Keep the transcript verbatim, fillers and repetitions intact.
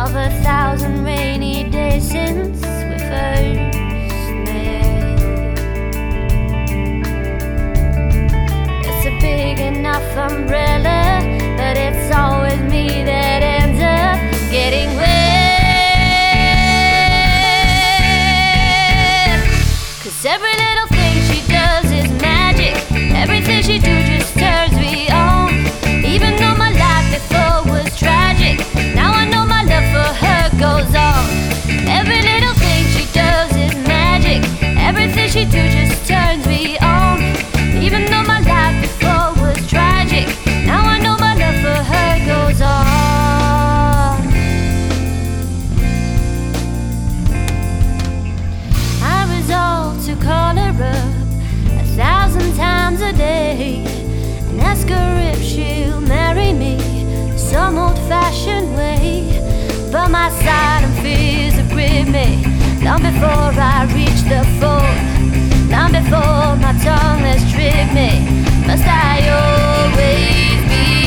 of a thousand rainy days since we first met. It's a big enough umbrella, but it's always me that ends up getting wet. 'Cause every little thing she does is magic. Everything she do just turns me on. Even though my life before was tragic, now I know my love for her goes on. Every little thing she does is magic. Everything she do just turns me on. Even though my life before was tragic, now I know my love for her goes on. I resolve to call her up a thousand times a day and ask her if she'll marry me some old-fashioned way. But my silent fears have gripped me long before I reach the phone, long before my tongue has tricked me. Must I always be